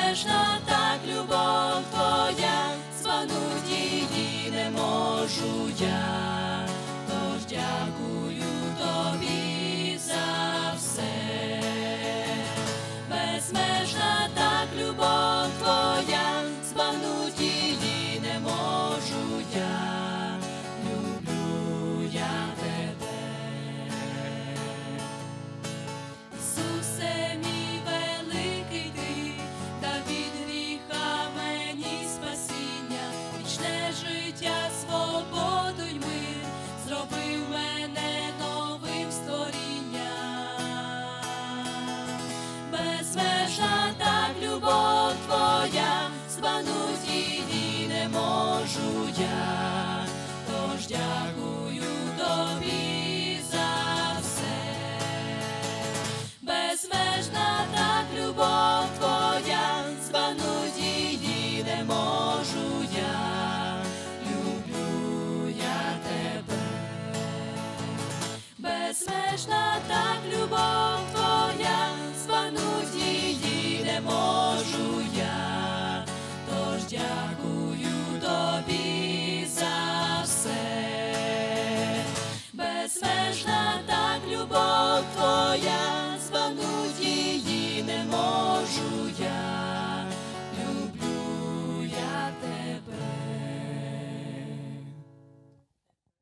безмежна так любов твоя, збагнуть її не можу я, тож дякую тобі за все. Безмежна так любов твоя, збагнуть її не можу я, люблю я тебе. Ісусе, мій великий ти, дав від гріха мені спасіння, вічне життя, свободу й мир, зробив мене новим створінням. Безмежна так любов твоя, збагнуть її не можу я, тож дякую